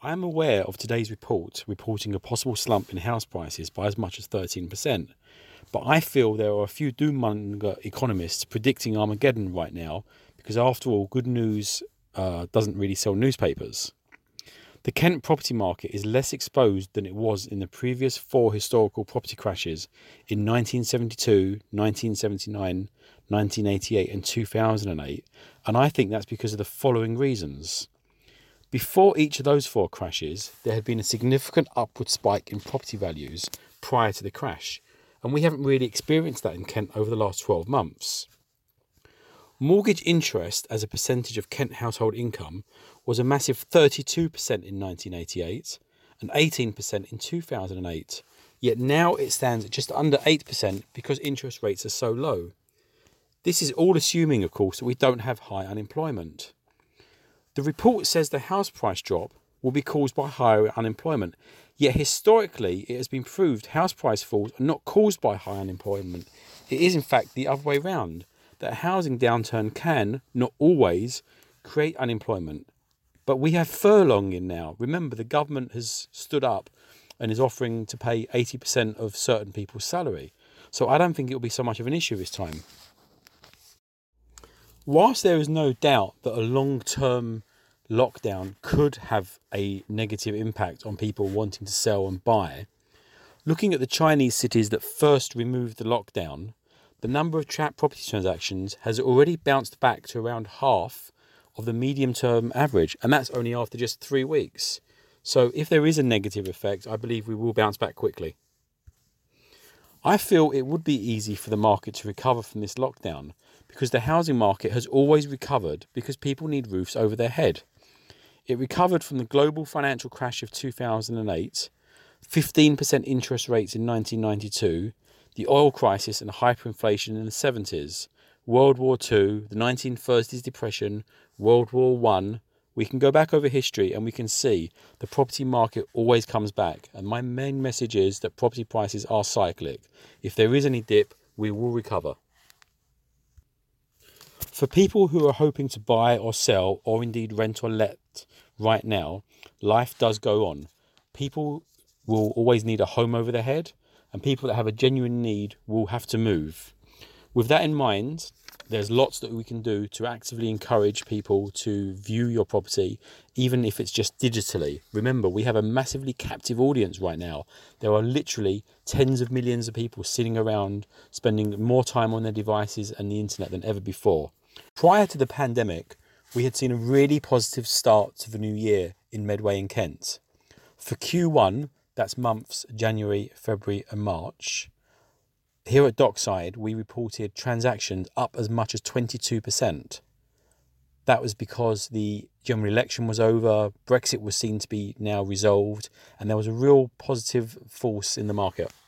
I am aware of today's report reporting a possible slump in house prices by as much as 13%, but I feel there are a few doom-monger economists predicting Armageddon right now because, after all, good news doesn't really sell newspapers. The Kent property market is less exposed than it was in the previous 4 historical property crashes in 1972, 1979, 1988 and 2008, and I think that's because of the following reasons. Before each of those 4 crashes, there had been a significant upward spike in property values prior to the crash, and we haven't really experienced that in Kent over the last 12 months. Mortgage interest as a percentage of Kent household income was a massive 32% in 1988 and 18% in 2008, yet now it stands at just under 8% because interest rates are so low. This is all assuming, of course, that we don't have high unemployment. The report says the house price drop will be caused by higher unemployment, yet historically it has been proved house price falls are not caused by high unemployment. It is in fact the other way round, that a housing downturn can, not always, create unemployment. But we have furloughing now. Remember, the government has stood up and is offering to pay 80% of certain people's salary. So I don't think it will be so much of an issue this time. Whilst there is no doubt that a long-term lockdown could have a negative impact on people wanting to sell and buy, looking at the Chinese cities that first removed the lockdown, the number of property transactions has already bounced back to around half of the medium-term average, and that's only after just 3 weeks. So if there is a negative effect, I believe we will bounce back quickly. I feel it would be easy for the market to recover from this lockdown because the housing market has always recovered because people need roofs over their head. It recovered from the global financial crash of 2008, 15% interest rates in 1992, the oil crisis and hyperinflation in the 70s, World War II, the 1930s depression, World War I. We can go back over history and we can see the property market always comes back. And my main message is that property prices are cyclic. If there is any dip, we will recover. For people who are hoping to buy or sell or indeed rent or let right now, life does go on. People will always need a home over their head, and people that have a genuine need will have to move. With that in mind, there's lots that we can do to actively encourage people to view your property, even if it's just digitally. Remember, we have a massively captive audience right now. There are literally tens of millions of people sitting around, spending more time on their devices and the internet than ever before. Prior to the pandemic, we had seen a really positive start to the new year in Medway and Kent. For Q1, that's months January, February and March, here at Dockside, we reported transactions up as much as 22%. That was because the general election was over, Brexit was seen to be now resolved, and there was a real positive force in the market.